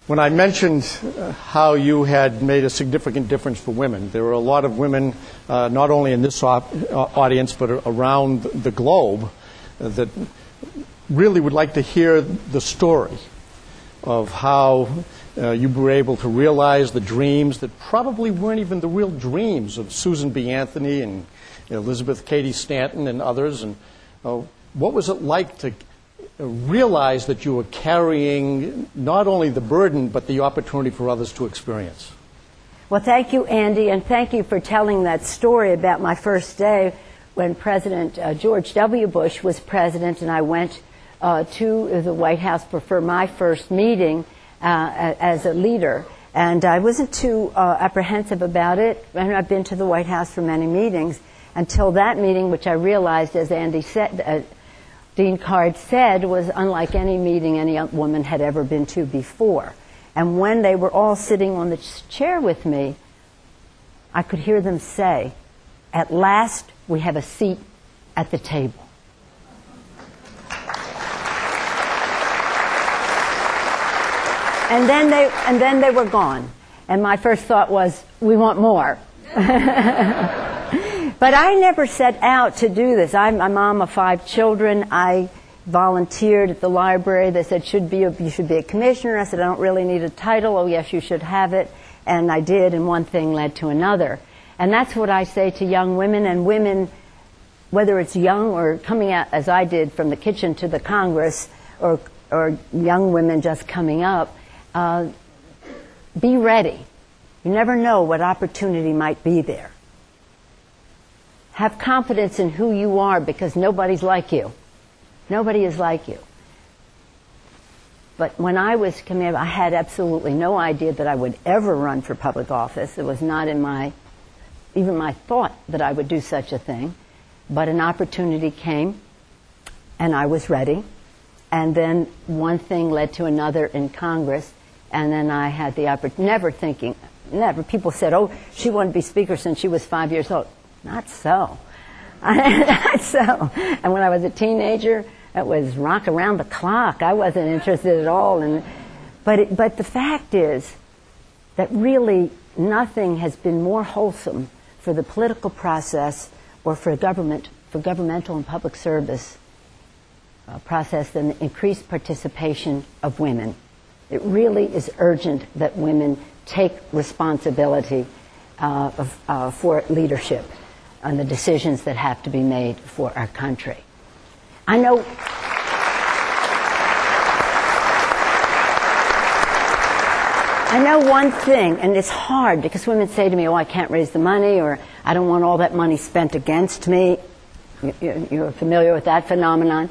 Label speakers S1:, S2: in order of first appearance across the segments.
S1: When I mentioned how you had made a significant difference for women, there were a lot of women, not only in this audience, but around the globe, that really would like to hear the story of how you were able to realize the dreams that probably weren't even the real dreams of Susan B. Anthony and Elizabeth Cady Stanton and others. And what was it like to realize that you were carrying not only the burden, but the opportunity for others to experience?
S2: Well, thank you, Andy, and thank you for telling that story about my first day when President George W. Bush was president, and I went to the White House for my first meeting as a leader. And I wasn't too apprehensive about it. I've been to the White House for many meetings until that meeting, which I realized, as Andy said, Dean Card said, was unlike any meeting any woman had ever been to before. And when they were all sitting on the chair with me, I could hear them say, "At last, we have a seat at the table." And then they were gone. And my first thought was, we want more. But I never set out to do this. I'm a mom of 5 children. I volunteered at the library. They said, you should be a commissioner. I said, I don't really need a title. Oh, yes, you should have it. And I did, and one thing led to another. And that's what I say to young women, and women, whether it's young or coming out, as I did, from the kitchen to the Congress, or young women just coming up, be ready. You never know what opportunity might be there. Have confidence in who you are, because nobody's like you. Nobody is like you. But when I was coming up, I had absolutely no idea that I would ever run for public office. It was not in even my thought that I would do such a thing. But an opportunity came, and I was ready. And then one thing led to another in Congress, and then I had the opportunity, never. People said, oh, she wanted to be Speaker since she was 5 years old. Not so. Not so. And when I was a teenager, it was rock around the clock. I wasn't interested at all. But the fact is that really nothing has been more wholesome for the political process or for governmental and public service process than the increased participation of women. It really is urgent that women take responsibility for leadership on the decisions that have to be made for our country. I know one thing, and it's hard because women say to me, oh, I can't raise the money, or I don't want all that money spent against me. You're familiar with that phenomenon.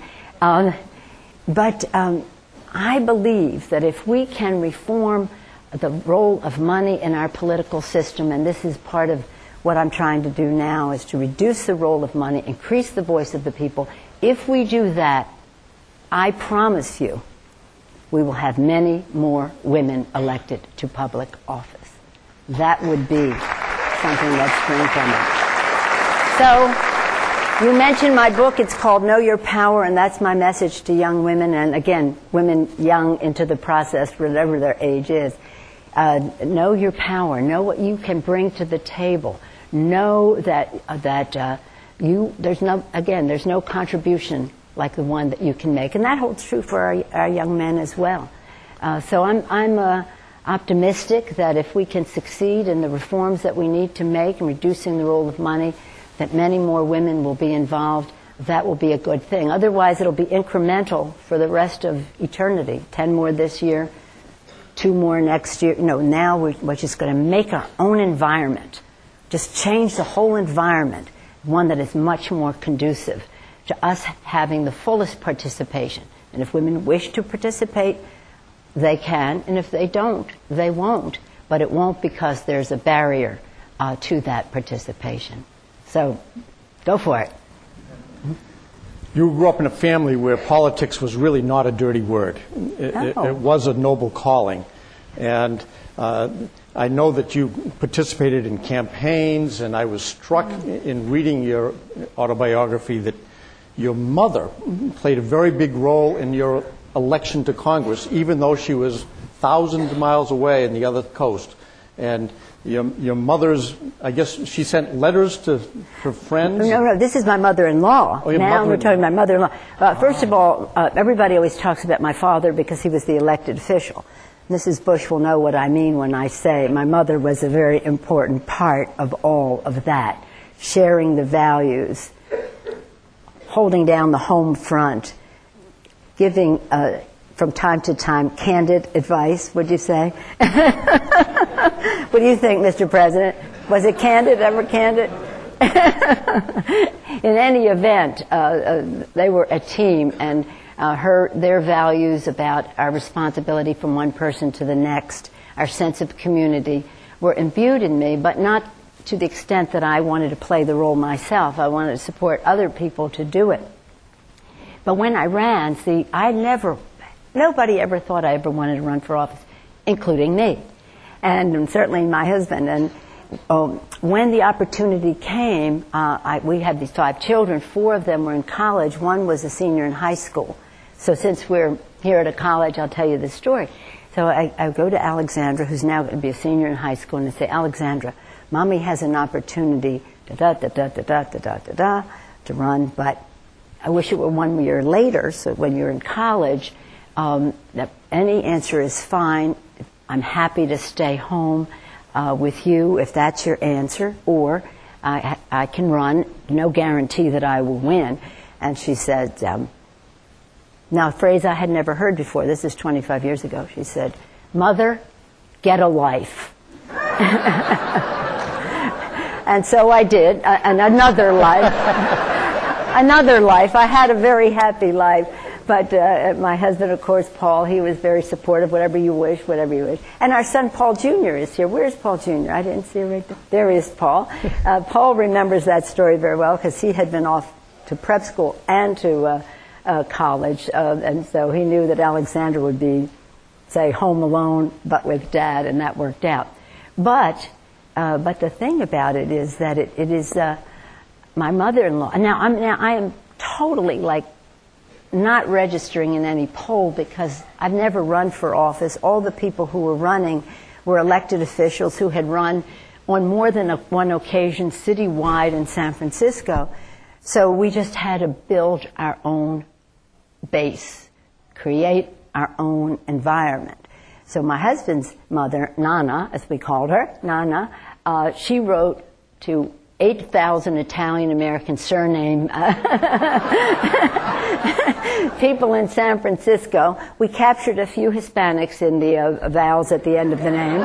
S2: But I believe that if we can reform the role of money in our political system, and this is part of what I'm trying to do now, is to reduce the role of money, increase the voice of the people. If we do that, I promise you, we will have many more women elected to public office. That would be something that's transformative. So, you mentioned my book. It's called Know Your Power, and that's my message to young women, and again, women young into the process, whatever their age is. Know your power. Know what you can bring to the table. Know that there's no contribution like the one that you can make, and that holds true for our young men as well. So I'm optimistic that if we can succeed in the reforms that we need to make in reducing the role of money, that many more women will be involved. That will be a good thing. Otherwise, it'll be incremental for the rest of eternity. 10 more this year, 2 more next year. Now we're just going to make our own environment. Just change the whole environment, one that is much more conducive to us having the fullest participation. And if women wish to participate, they can. And if they don't, they won't. But it won't because there's a barrier to that participation. So, go for it.
S1: You grew up in a family where politics was really not a dirty word. It was a noble calling. And I know that you participated in campaigns, and I was struck in reading your autobiography that your mother played a very big role in your election to Congress, even though she was thousands of miles away on the other coast. And your mother's, I guess she sent letters to her friends?
S2: No, this is my mother-in-law.
S1: Oh, your
S2: now
S1: mother-in-law.
S2: we're talking about my mother-in-law. First of all, everybody always talks about my father because he was the elected official. Mrs. Bush will know what I mean when I say my mother was a very important part of all of that, sharing the values, holding down the home front, giving from time to time candid advice, would you say? What do you think, Mr. President? Was it candid, ever candid? In any event, they were a team, and their values about our responsibility from one person to the next, our sense of community, were imbued in me, but not to the extent that I wanted to play the role myself. I wanted to support other people to do it. But when I ran, nobody ever thought I ever wanted to run for office, including me, and certainly my husband. And when the opportunity came, we had these 5 children. 4 of them were in college. 1 was a senior in high school. So since we're here at a college, I'll tell you the story. So I go to Alexandra, who's now going to be a senior in high school, and I say, Alexandra, Mommy has an opportunity to run, but I wish it were 1 year later, so when you're in college. Any answer is fine. I'm happy to stay home with you if that's your answer, or I can run. No guarantee that I will win. And she said, now a phrase I had never heard before. This is 25 years ago. She said, Mother, get a life. And so I did, and another life. Another life. I had a very happy life. But my husband, of course, Paul, he was very supportive, whatever you wish. And our son, Paul Jr., is here. Where's Paul Jr.? I didn't see him right there. There is Paul. Paul remembers that story very well because he had been off to prep school and to college. And so he knew that Alexandra would be, say, home alone, but with Dad, and that worked out. But the thing about it is that it is my mother-in-law. Now I am totally not registering in any poll because I've never run for office. All the people who were running were elected officials who had run on more than one occasion citywide in San Francisco. So we just had to build our own base, create our own environment. So my husband's mother, Nana, as we called her, Nana, she wrote to 8,000 Italian-American surname people in San Francisco. We captured a few Hispanics in the vowels at the end of the name.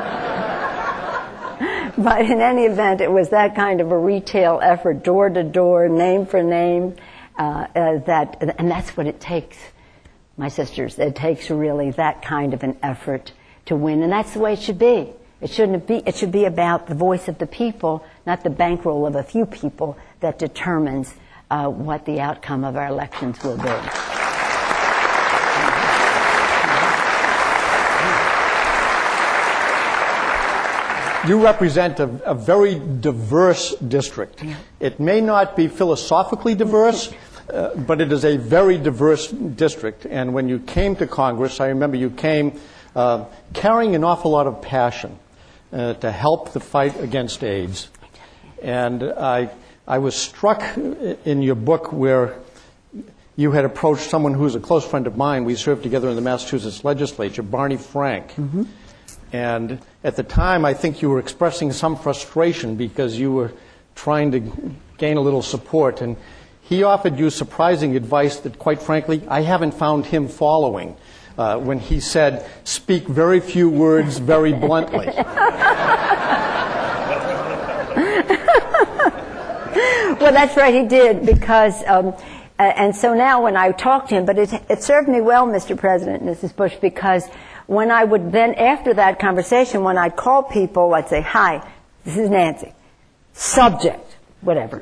S2: But in any event, it was that kind of a retail effort, door to door, name for name, and that's what it takes, my sisters. It takes really that kind of an effort to win, and that's the way it should be. It should be about the voice of the people, not the bankroll of a few people that determines what the outcome of our elections will be.
S1: You represent a very diverse district. It may not be philosophically diverse, but it is a very diverse district. And when you came to Congress, I remember you came carrying an awful lot of passion to help the fight against AIDS. And I was struck in your book where you had approached someone who's a close friend of mine. We served together in the Massachusetts legislature, Barney Frank. Mm-hmm. And at the time, I think you were expressing some frustration because you were trying to gain a little support. And he offered you surprising advice that, quite frankly, I haven't found him following. When he said, speak very few words very bluntly.
S2: Well, that's right, he did, because, and so now when I talk to him, but it served me well, Mr. President and Mrs. Bush, because when I would then, after that conversation, when I'd call people, I'd say, hi, this is Nancy. Subject, whatever.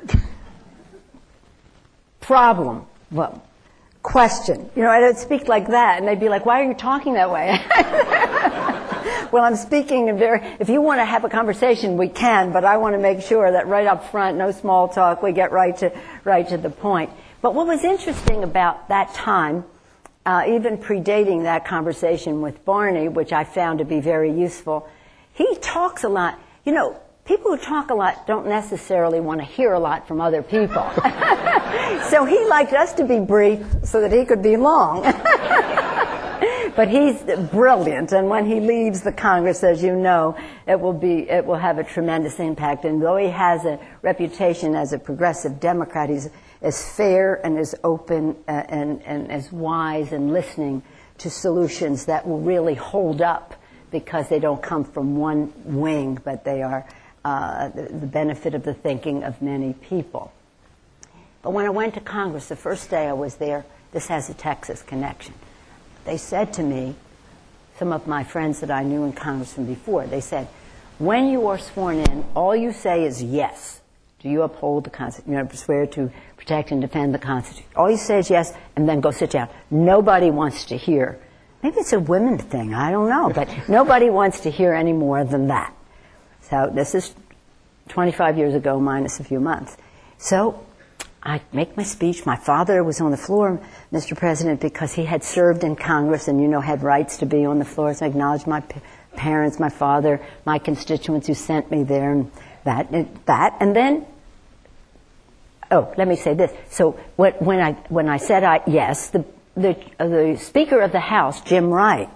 S2: Problem, well, question. I don't speak like that. And they'd be like, why are you talking that way? Well, I'm speaking if you want to have a conversation, we can, but I want to make sure that right up front, no small talk, we get right to the point. But what was interesting about that time, even predating that conversation with Barney, which I found to be very useful. He talks a lot. You know, people who talk a lot don't necessarily want to hear a lot from other people. So he liked us to be brief so that he could be long. But he's brilliant, and when he leaves the Congress, as you know, it will have a tremendous impact. And though he has a reputation as a progressive Democrat, he's as fair and as open and as wise and listening to solutions that will really hold up, because they don't come from one wing, but they are the benefit of the thinking of many people. But when I went to Congress, the first day I was there, this has a Texas connection. They said to me, some of my friends that I knew in Congress from before, they said, when you are sworn in, all you say is yes. Do you uphold the Constitution? You swear to protect and defend the Constitution. All you say is yes, and then go sit down. Nobody wants to hear. Maybe it's a women thing, I don't know, but nobody wants to hear any more than that. So this is 25 years ago minus a few months. So I make my speech. My father was on the floor, Mr. President, because he had served in Congress and, had rights to be on the floor. So I acknowledged my parents, my father, my constituents who sent me there, and that. And then, let me say this. So when I said yes, the Speaker of the House, Jim Wright,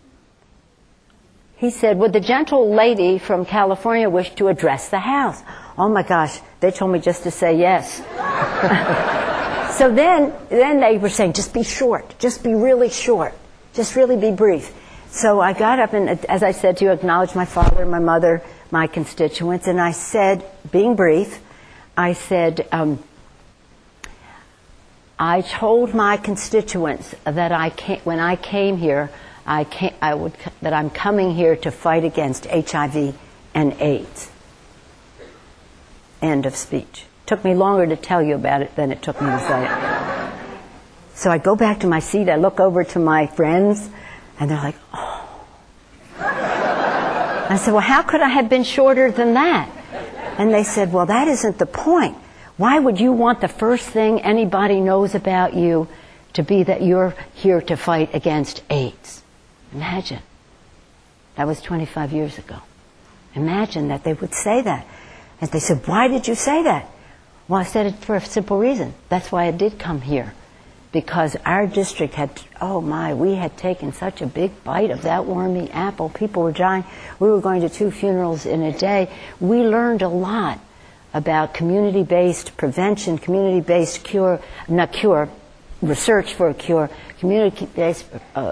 S2: he said, would the gentle lady from California wish to address the House? Oh my gosh, they told me just to say yes. So then they were saying, just be short, just be really short, just really be brief. So I got up and, as I said to you, acknowledged my father, my mother, my constituents, and I said, being brief, I said, I told my constituents that when I came here, that I'm coming here to fight against HIV and AIDS. End of speech. Took me longer to tell you about it than it took me to say it. So I go back to my seat, I look over to my friends, and they're like, oh. I said, well, how could I have been shorter than that? And they said, well, that isn't the point. Why would you want the first thing anybody knows about you to be that you're here to fight against AIDS? Imagine. That was 25 years ago. Imagine that they would say that. And they said, why did you say that? Well, I said it for a simple reason. That's why I did come here. Because our district we had taken such a big bite of that wormy apple. People were dying. We were going to 2 funerals in a day. We learned a lot about community-based prevention, community-based research for a cure, community-based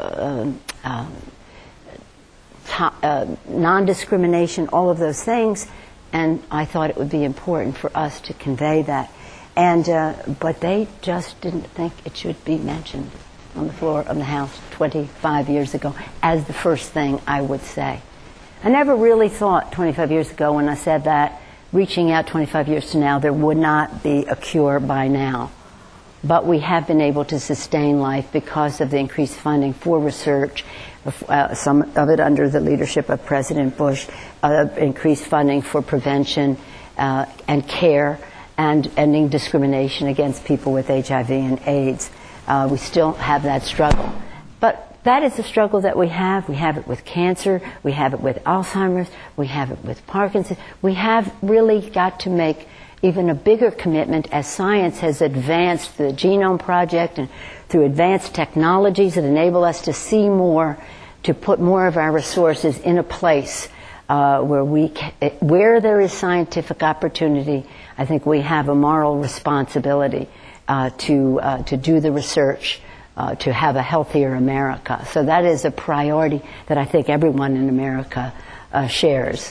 S2: non-discrimination, all of those things. And I thought it would be important for us to convey that. But they just didn't think it should be mentioned on the floor of the House 25 years ago as the first thing I would say. I never really thought 25 years ago when I said that, reaching out 25 years to now, there would not be a cure by now. But we have been able to sustain life because of the increased funding for research, some of it under the leadership of President Bush, increased funding for prevention and care, and ending discrimination against people with HIV and AIDS. We still have that struggle. But that is the struggle that we have. We have it with cancer. We have it with Alzheimer's. We have it with Parkinson's. We have really got to make even a bigger commitment as science has advanced through the Genome Project and through advanced technologies that enable us to see more, to put more of our resources in a place where there is scientific opportunity. I think we have a moral responsibility to do the research, to have a healthier America. So that is a priority that I think everyone in America shares.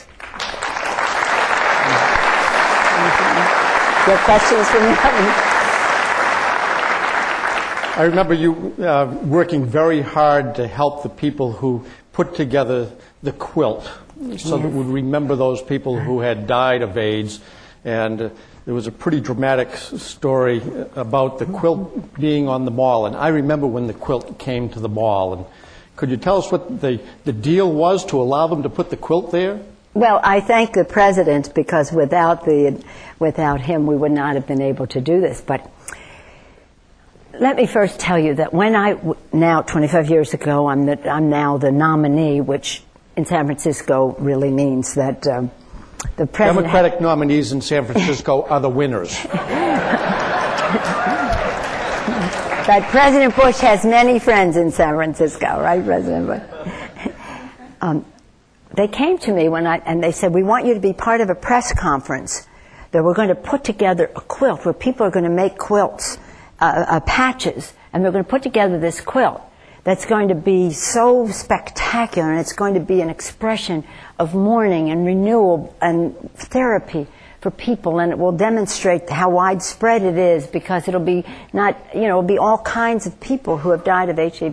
S2: Your questions from the audience?
S1: I remember you working very hard to help the people who put together the quilt so that we'd remember those people who had died of AIDS. And there was a pretty dramatic story about the quilt being on the mall. And I remember when the quilt came to the mall. And could you tell us what the deal was to allow them to put the quilt there?
S2: Well, I thank the President, because without him we would not have been able to do this. But let me first tell you that when now 25 years ago, I'm now the nominee, which in San Francisco really means that the president...
S1: Democratic nominees in San Francisco are the winners.
S2: But President Bush has many friends in San Francisco, right, President Bush? They came to me and they said, we want you to be part of a press conference that we're going to put together a quilt where people are going to make quilts, patches, and they're going to put together this quilt that's going to be so spectacular, and it's going to be an expression of mourning and renewal and therapy for people, and it will demonstrate how widespread it is, because it'll be it'll be all kinds of people who have died of AIDS.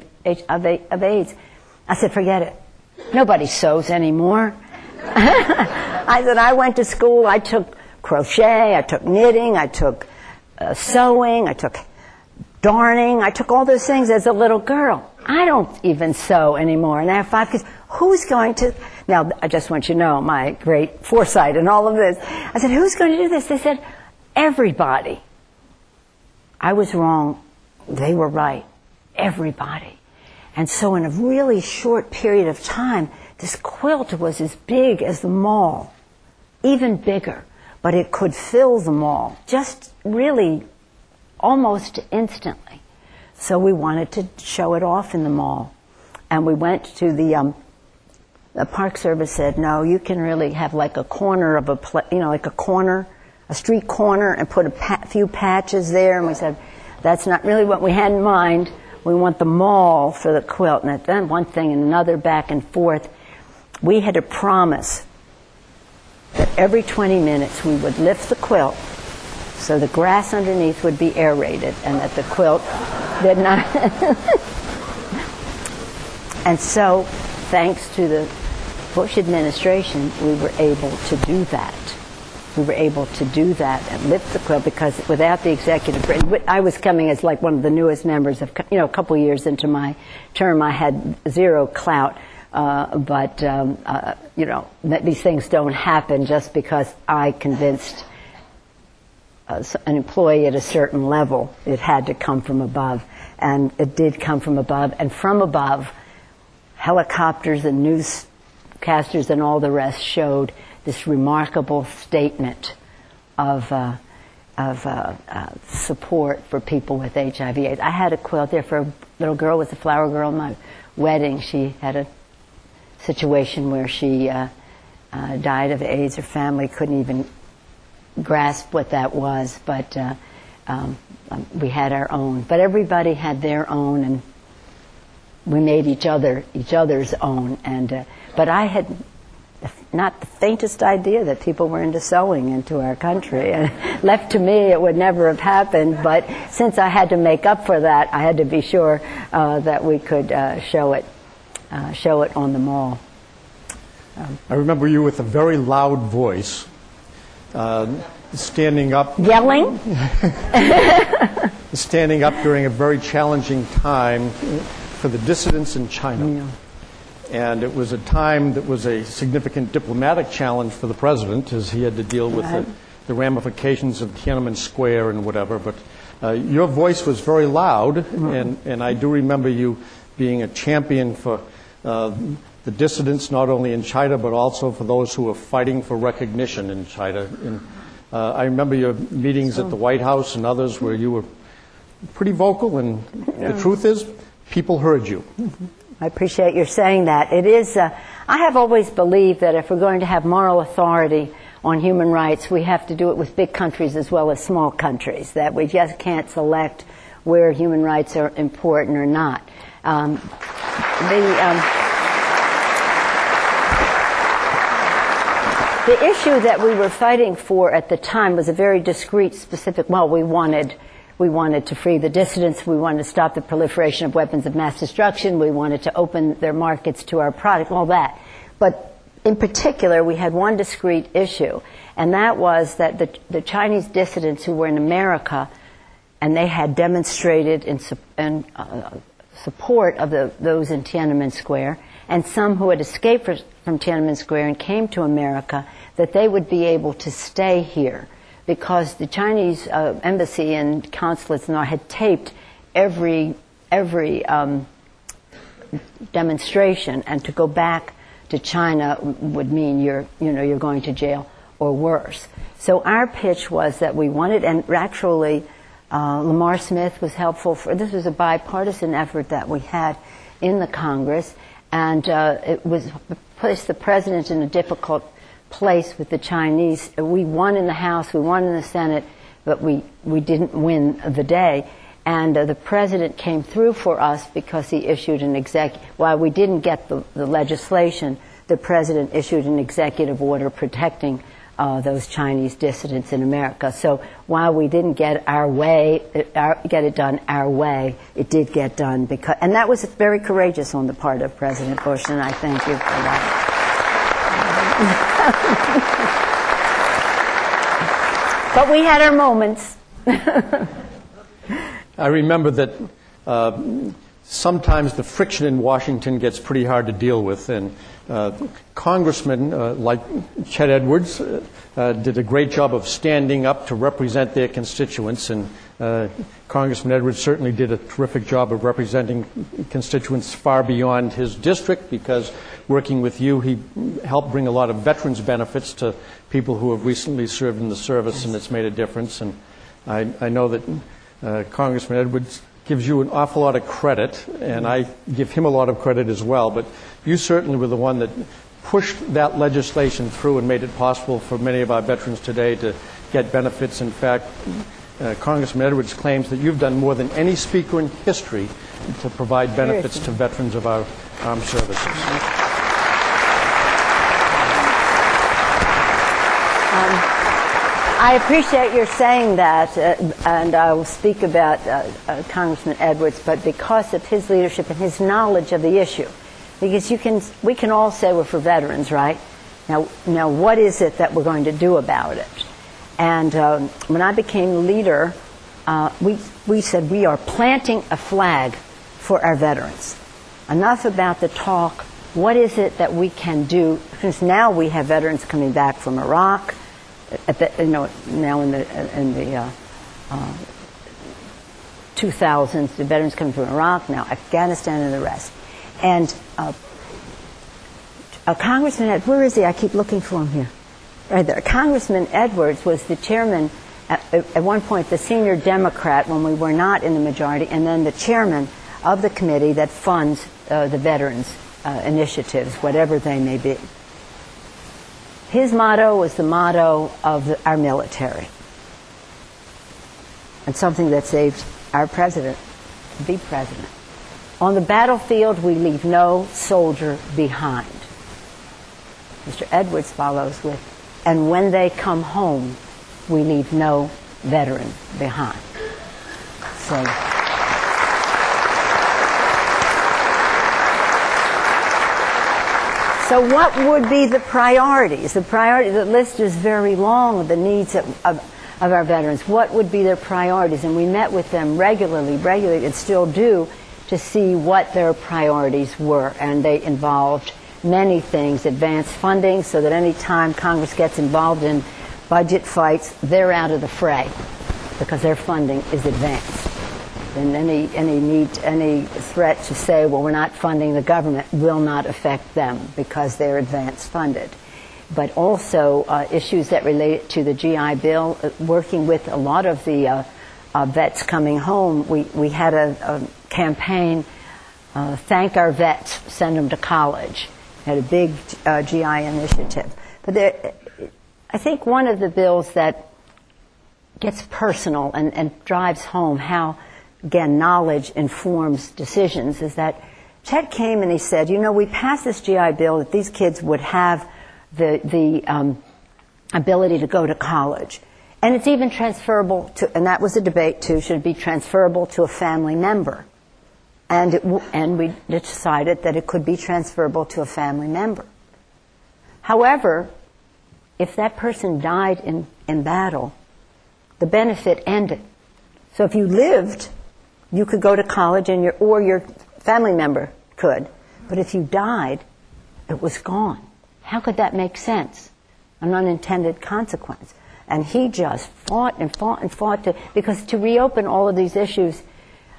S2: I said, forget it. Nobody sews anymore. I said, I went to school, I took crochet, I took knitting, I took sewing, I took darning, I took all those things as a little girl. I don't even sew anymore, and I have 5 kids. Who's going to... Now, I just want you to know my great foresight in all of this. I said, who's going to do this? They said, everybody. I was wrong. They were right. Everybody. And so in a really short period of time, this quilt was as big as the mall, even bigger, but it could fill the mall, just really almost instantly. So we wanted to show it off in the mall. And we went to the Park Service said, no, you can really have like a corner of like a corner, a street corner, and put a few patches there. And we said, that's not really what we had in mind. We want the mall for the quilt. And then one thing and another, back and forth. We had to promise that every 20 minutes we would lift the quilt so the grass underneath would be aerated and that the quilt did not... And so, thanks to the Bush administration, we were able to do that. We were able to do that and lift the quilt, because without the executive branch, I was coming as like one of the newest members of, a couple years into my term, I had zero clout. But these things don't happen just because I convinced an employee at a certain level. It had to come from above, and it did come from above. And from above, helicopters and newscasters and all the rest showed this remarkable statement of support for people with HIV/AIDS. I had a quilt there for a little girl with a flower girl at my wedding. She had a situation where she died of AIDS. Her family couldn't even grasp what that was, but we had our own. But everybody had their own, and we made each other's own. And but I had not the faintest idea that people were into sewing into our country. And left to me, it would never have happened. But since I had to make up for that, I had to be sure that we could show it on the mall.
S1: I remember you with a very loud voice, standing up.
S2: Yelling?
S1: Standing up during a very challenging time for the dissidents in China.
S2: Yeah.
S1: And it was a time that was a significant diplomatic challenge for the president, as he had to deal with the ramifications of Tiananmen Square and whatever. But your voice was very loud, and I do remember you being a champion for the dissidents, not only in China, but also for those who were fighting for recognition in China. And I remember your meetings at the White House and others where you were pretty vocal, and the truth is, people heard you.
S2: I appreciate your saying that. It is, I have always believed that if we're going to have moral authority on human rights, we have to do it with big countries as well as small countries, that we just can't select where human rights are important or not. The issue that we were fighting for at the time was a very discrete, specific, we wanted to free the dissidents, we wanted to stop the proliferation of weapons of mass destruction, we wanted to open their markets to our product, all that. But in particular, we had one discrete issue, and that was that the Chinese dissidents who were in America, and they had demonstrated in support of those in Tiananmen Square, and some who had escaped from Tiananmen Square and came to America, that they would be able to stay here, because the Chinese embassy and consulates and all had taped every demonstration, and to go back to China would mean you're going to jail or worse. So our pitch was that we wanted, and actually Lamar Smith was helpful this was a bipartisan effort that we had in the Congress, and it was placed the president in a difficult place with the Chinese. We won in the House, we won in the Senate, but we didn't win the day. And the president came through for us because he issued while we didn't get the legislation, the president issued an executive order protecting those Chinese dissidents in America. So while we didn't get get it done our way, it did get done and that was very courageous on the part of President Bush, and I thank you for that. But we had our moments.
S1: I remember that sometimes the friction in Washington gets pretty hard to deal with, and congressmen like Chet Edwards did a great job of standing up to represent their constituents, and Congressman Edwards certainly did a terrific job of representing constituents far beyond his district, because working with you, he helped bring a lot of veterans benefits to people who have recently served in the service, and it's made a difference. And I know that Congressman Edwards gives you an awful lot of credit, and I give him a lot of credit as well, but you certainly were the one that pushed that legislation through and made it possible for many of our veterans today to get benefits. In fact, Congressman Edwards claims that you've done more than any speaker in history to provide benefits to veterans of our armed services.
S2: I appreciate your saying that, and I will speak about Congressman Edwards, but because of his leadership and his knowledge of the issue. Because we can all say we're for veterans, right? Now, what is it that we're going to do about it? And when I became leader, we said we are planting a flag for our veterans. Enough about the talk. What is it that we can do? Since now we have veterans coming back from Iraq. Now in the 2000s, the veterans coming from Iraq, now Afghanistan, and the rest. And Congressman Edwards, where is he? I keep looking for him here. Right there. Congressman Edwards was the chairman, at one point the senior Democrat when we were not in the majority, and then the chairman of the committee that funds the veterans initiatives, whatever they may be. His motto was the motto of our military, and something that saved our president, the president. On the battlefield, we leave no soldier behind. Mr. Edwards follows with, and when they come home, we leave no veteran behind. So what would be the priorities? The list is very long of the needs of our veterans. What would be their priorities? And we met with them regularly, and still do, to see what their priorities were. And they involved many things. Advanced funding, so that any time Congress gets involved in budget fights, they're out of the fray because their funding is advanced. And any threat to say, well, we're not funding the government will not affect them because they're advance funded. But also issues that relate to the GI Bill, working with a lot of the vets coming home. We had a campaign, Thank Our Vets, Send Them to College. Had a big GI initiative. But I think one of the bills that gets personal and drives home how, again, knowledge informs decisions is that Chet came and he said, we passed this GI Bill that these kids would have the ability to go to college. And it's even transferable to, and that was a debate too, should it be transferable to a family member? And we decided that it could be transferable to a family member. However, if that person died in battle, the benefit ended. So if you lived, you could go to college, or your family member could. But if you died, it was gone. How could that make sense? An unintended consequence. And he just fought and fought and fought because to reopen all of these issues,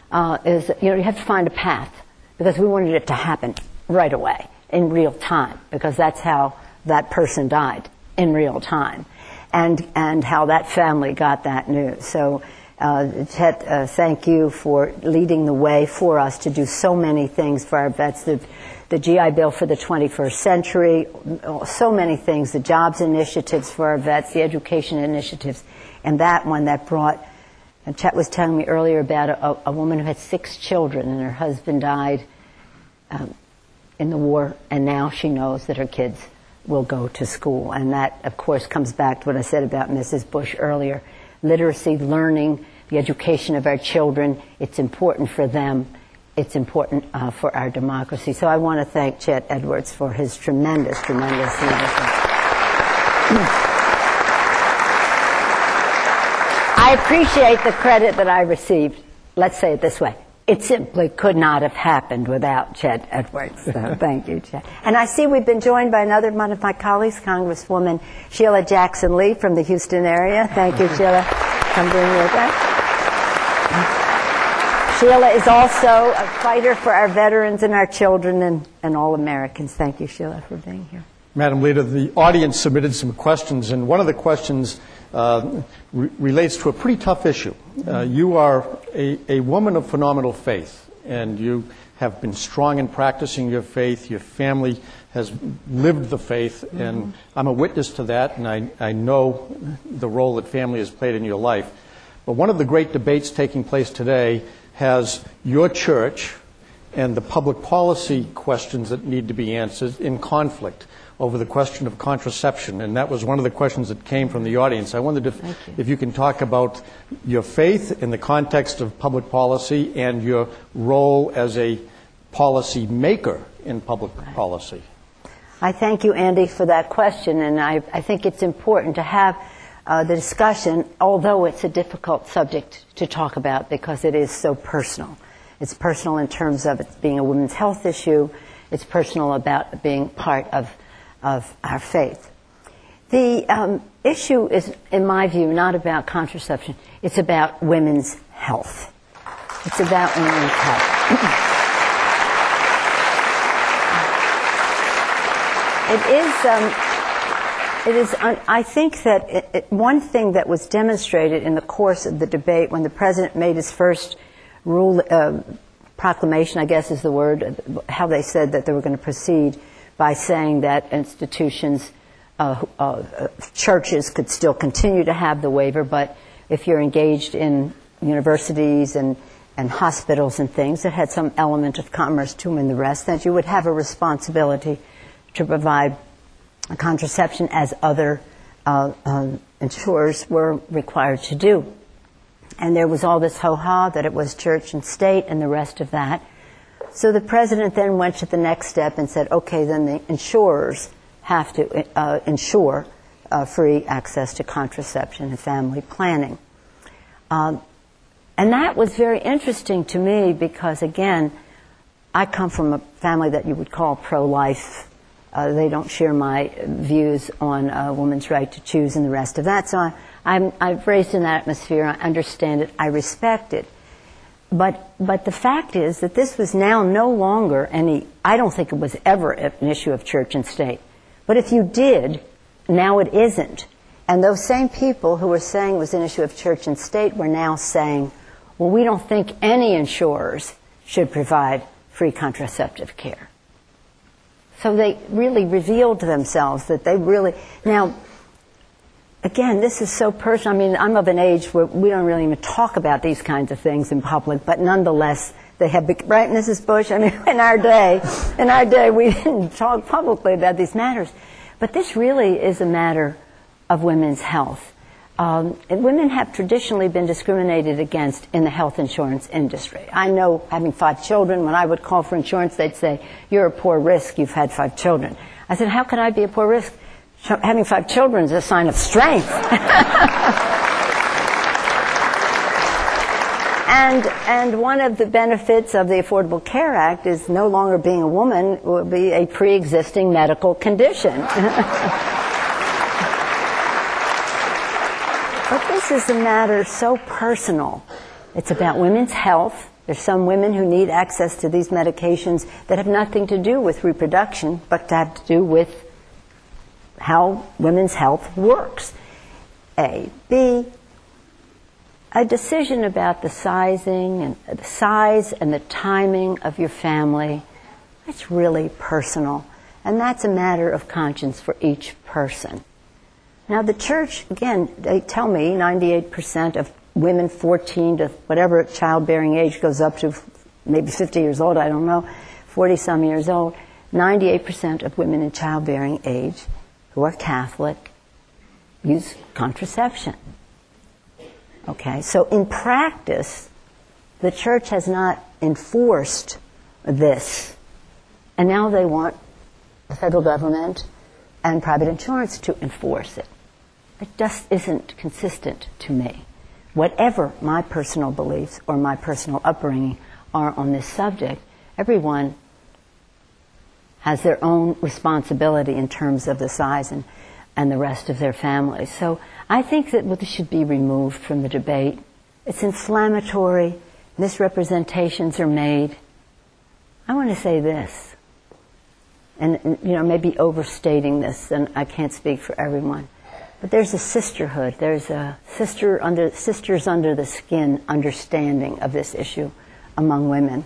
S2: is, you have to find a path, because we wanted it to happen right away, in real time, because that's how that person died, in real time, and how that family got that news. So, Chet, thank you for leading the way for us to do so many things for our vets. The GI Bill for the 21st century, so many things, the jobs initiatives for our vets, the education initiatives, and that one that brought, and Chet was telling me earlier about a woman who had 6 children and her husband died in the war, and now she knows that her kids will go to school. And that, of course, comes back to what I said about Mrs. Bush earlier. Literacy, learning, the education of our children, it's important for them. It's important for our democracy. So I want to thank Chet Edwards for his tremendous, tremendous leadership. I appreciate the credit that I received. Let's say it this way. It simply could not have happened without Chet Edwards. So thank you, Chet. And I see we've been joined by another one of my colleagues, Congresswoman Sheila Jackson Lee from the Houston area. Thank you, Sheila. Come bring me that. Sheila is also a fighter for our veterans and our children and all Americans. Thank you, Sheila, for being here.
S1: Madam Leader, the audience submitted some questions, and one of the questions relates to a pretty tough issue. You are a woman of phenomenal faith, and you have been strong in practicing your faith. Your family has lived the faith, and I'm a witness to that, and I know the role that family has played in your life. But one of the great debates taking place today has your church and the public policy questions that need to be answered in conflict over the question of contraception. And that was one of the questions that came from the audience. I wondered if you can talk about your faith in the context of public policy and your role as a policy maker in public policy.
S2: I thank you, Andy, for that question. And I think it's important to have the discussion, although it's a difficult subject to talk about because it is so personal. It's personal in terms of it being a women's health issue. It's personal about being part of our faith. The issue is, in my view, not about contraception. It's about women's health. It's about women's health. I think that one thing that was demonstrated in the course of the debate when the President made his first proclamation, I guess is the word, how they said that they were going to proceed by saying that institutions, churches could still continue to have the waiver, but if you're engaged in universities and hospitals and things that had some element of commerce to them and the rest, that you would have a responsibility to provide contraception as other insurers were required to do. And there was all this ho-ha that it was church and state and the rest of that. So the President then went to the next step and said, okay, then the insurers have to ensure free access to contraception and family planning. And that was very interesting to me because, again, I come from a family that you would call pro-life. They don't share my views on a woman's right to choose and the rest of that. So I've raised in that atmosphere. I understand it. I respect it. But the fact is that this was now no longer I don't think it was ever an issue of church and state. But if you did, now it isn't. And those same people who were saying it was an issue of church and state were now saying, well, we don't think any insurers should provide free contraceptive care. So they really revealed to themselves that they really... Now, again, this is so personal. I mean, I'm of an age where we don't really even talk about these kinds of things in public, but nonetheless, they have... Right, Mrs. Bush? I mean, in our day, we didn't talk publicly about these matters. But this really is a matter of women's health. Women have traditionally been discriminated against in the health insurance industry. I know, having 5 children, when I would call for insurance, they'd say, you're a poor risk, you've had 5 children. I said, how can I be a poor risk? Having 5 children is a sign of strength. And one of the benefits of the Affordable Care Act is no longer being a woman will be a pre-existing medical condition. But this is a matter so personal. It's about women's health. There's some women who need access to these medications that have nothing to do with reproduction, but have to do with how women's health works. A. B. A decision about the sizing and the size and the timing of your family, it's really personal. And that's a matter of conscience for each person. Now the church, again, they tell me 98% of women 14 to whatever childbearing age goes up to, maybe 50 years old, I don't know, 40-some years old, 98% of women in childbearing age who are Catholic use contraception. Okay, so in practice, the church has not enforced this. And now they want the federal government and private insurance to enforce it. It just isn't consistent to me. Whatever my personal beliefs or my personal upbringing are on this subject, everyone has their own responsibility in terms of the size and the rest of their families. So I think that this should be removed from the debate. It's inflammatory. Misrepresentations are made. I want to say this, and maybe overstating this, and I can't speak for everyone, but there's a sisterhood. There's a sisters under the skin understanding of this issue among women.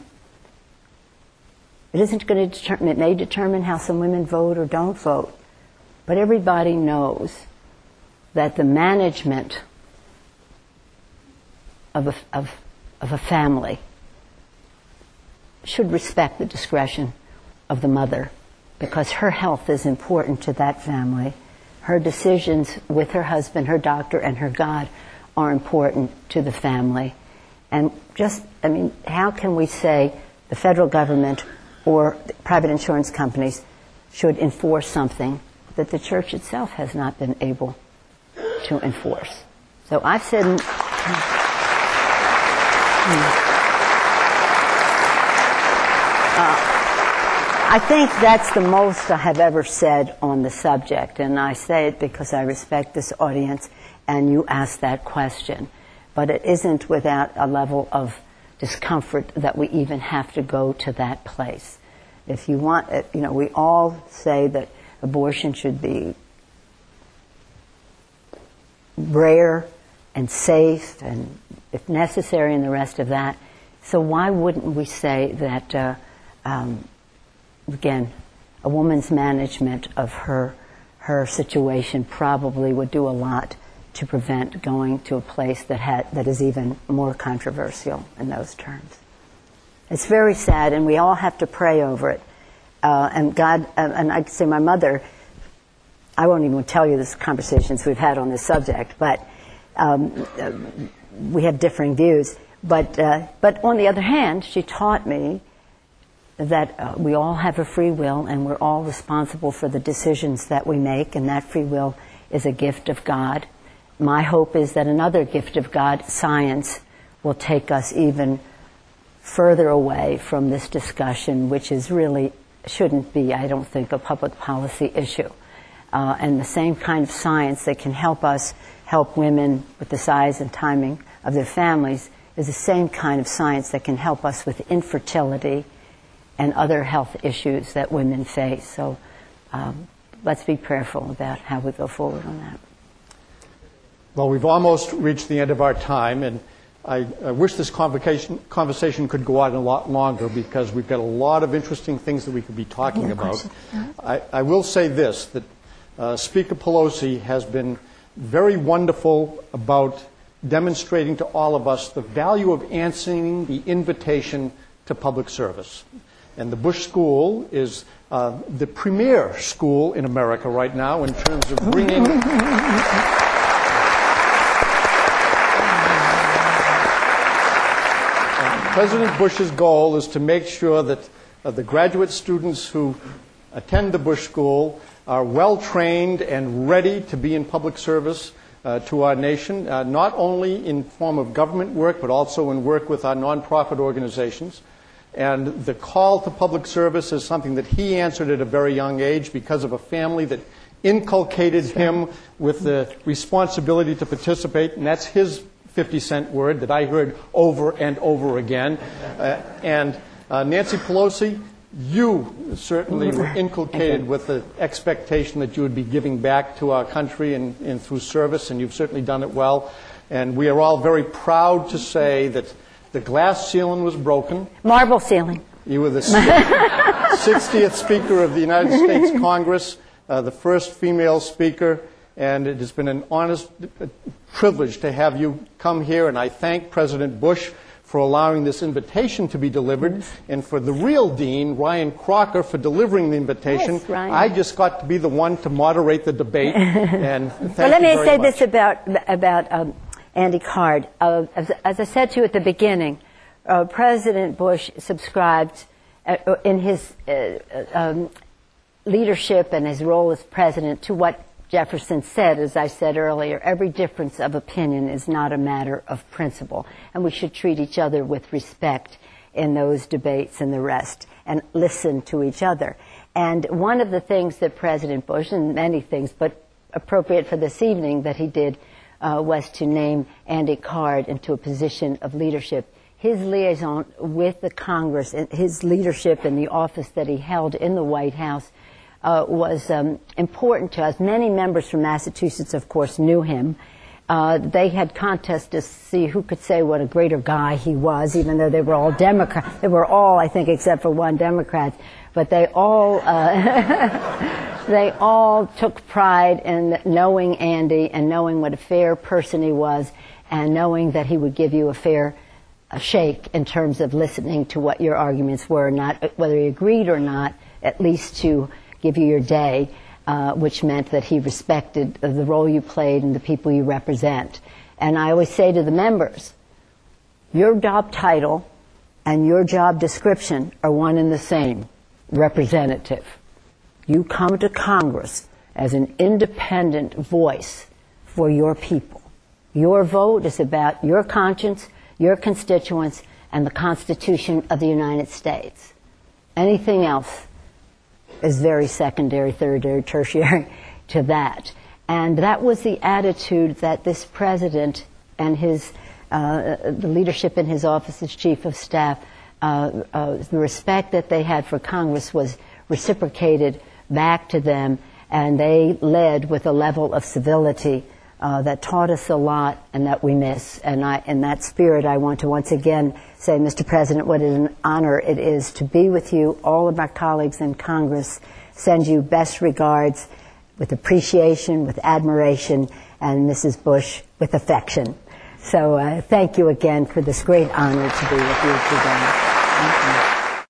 S2: It isn't going to determine. It may determine how some women vote or don't vote, but everybody knows that the management of a family should respect the discretion of the mother, because her health is important to that family. Her decisions with her husband, her doctor, and her God are important to the family. And how can we say the federal government or private insurance companies should enforce something that the church itself has not been able to enforce? So I've said... I think that's the most I have ever said on the subject, and I say it because I respect this audience and you asked that question. But it isn't without a level of discomfort that we even have to go to that place. If you want, we all say that abortion should be rare and safe and, if necessary, and the rest of that. So why wouldn't we say that, again, a woman's management of her situation probably would do a lot to prevent going to a place that is even more controversial in those terms. It's very sad, and we all have to pray over it. And God, and I'd say my mother, I won't even tell you the conversations we've had on this subject, but we have differing views. But on the other hand, she taught me that we all have a free will, and we're all responsible for the decisions that we make, and that free will is a gift of God. My hope is that another gift of God, science, will take us even further away from this discussion, which is really shouldn't be, I don't think, a public policy issue. And the same kind of science that can help us help women with the size and timing of their families is the same kind of science that can help us with infertility and other health issues that women face. So let's be prayerful about how we go forward on that.
S1: Well, we've almost reached the end of our time, and I wish this conversation could go on a lot longer, because we've got a lot of interesting things that we could be talking about. I will say this, that Speaker Pelosi has been very wonderful about demonstrating to all of us the value of answering the invitation to public service. And the Bush School is the premier school in America right now in terms of bringing... President Bush's goal is to make sure that the graduate students who attend the Bush School are well trained and ready to be in public service to our nation, not only in form of government work, but also in work with our nonprofit organizations. And the call to public service is something that he answered at a very young age because of a family that inculcated him with the responsibility to participate, and that's his 50-cent word that I heard over and over again. And Nancy Pelosi, you certainly were inculcated with the expectation that you would be giving back to our country and through service, and you've certainly done it well. And we are all very proud to say that the glass ceiling was broken.
S2: Marble ceiling.
S1: You were the 60th Speaker of the United States Congress, the first female Speaker, and it has been an honest privilege to have you come here, and I thank President Bush for allowing this invitation to be delivered, and for the real dean, Ryan Crocker, for delivering the invitation.
S2: Yes, Ryan.
S1: I just got to be the one to moderate the debate, and thank you very
S2: Let me say
S1: much.
S2: this about Andy Card. As I said to you at the beginning, President Bush subscribed in his leadership and his role as president to what Jefferson said, as I said earlier, every difference of opinion is not a matter of principle, and we should treat each other with respect in those debates and the rest, and listen to each other. And one of the things that President Bush, and many things, but appropriate for this evening, that he did was to name Andy Card into a position of leadership. His liaison with the Congress, his leadership in the office that he held in the White House, was important to us. Many members from Massachusetts, of course, knew him. They had contests to see who could say what a greater guy he was, even though they were all Democrats. They were all, I think, except for one, Democrats. But they all they all took pride in knowing Andy and knowing what a fair person he was, and knowing that he would give you a fair shake in terms of listening to what your arguments were, not whether he agreed or not, at least to give you your day, which meant that he respected the role you played and the people you represent. And I always say to the members, your job title and your job description are one and the same, representative. You come to Congress as an independent voice for your people. Your vote is about your conscience, your constituents, and the Constitution of the United States. Anything else is very secondary, third, tertiary to that. And that was the attitude that this president and his the leadership in his office as chief of staff, the respect that they had for Congress was reciprocated back to them, and they led with a level of civility that taught us a lot and that we miss. And in that spirit, I want to once again say, Mr. President, what an honor it is to be with you. All of my colleagues in Congress send you best regards with appreciation, with admiration, and Mrs. Bush with affection. So thank you again for this great honor to be with you today. Thank you.